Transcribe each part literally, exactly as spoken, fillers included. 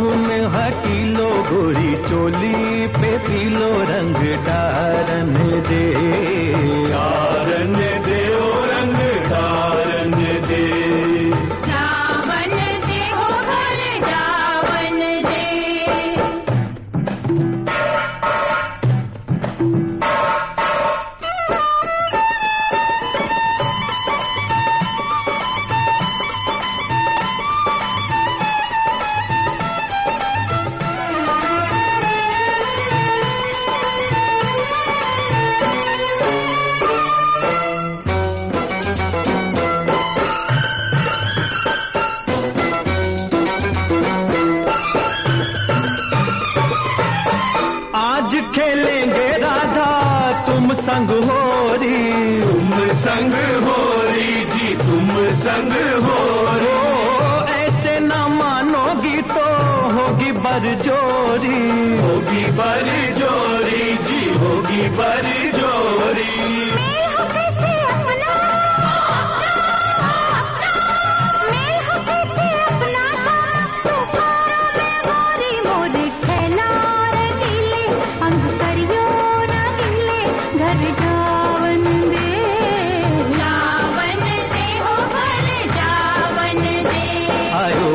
फागुन हटीलो गोरी चोली पे पीलो रंग डारन दे, डारन दे ओ रंग डारन दे, जावन दे हो घर जावन दे। आज खेलेंगे राधा तुम संग होरी, तुम संग होरी जी तुम संग होरी, ऐसे न मानोगी तो होगी बरजोरी, होगी बरजोरी जी होगी बरजोरी।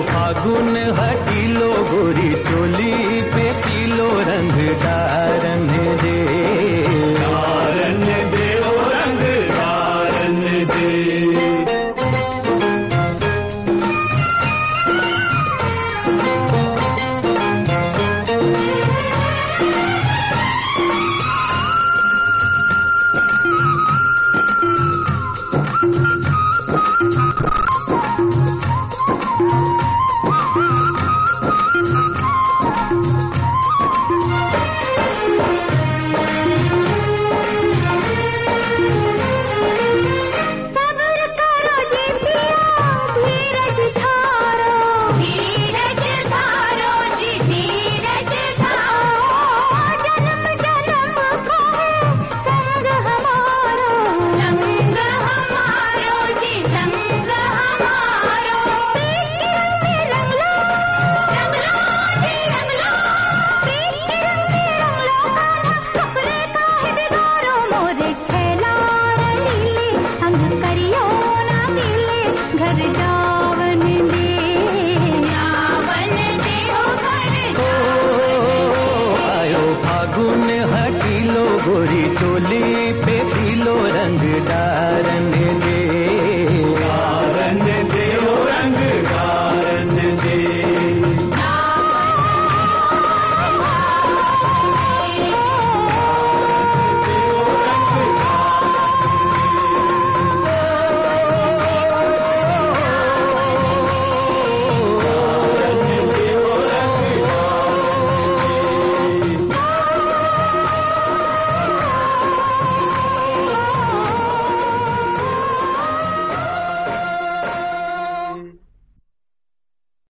फागुन हटीलो गोरी चोली पे पीलो रंग डारन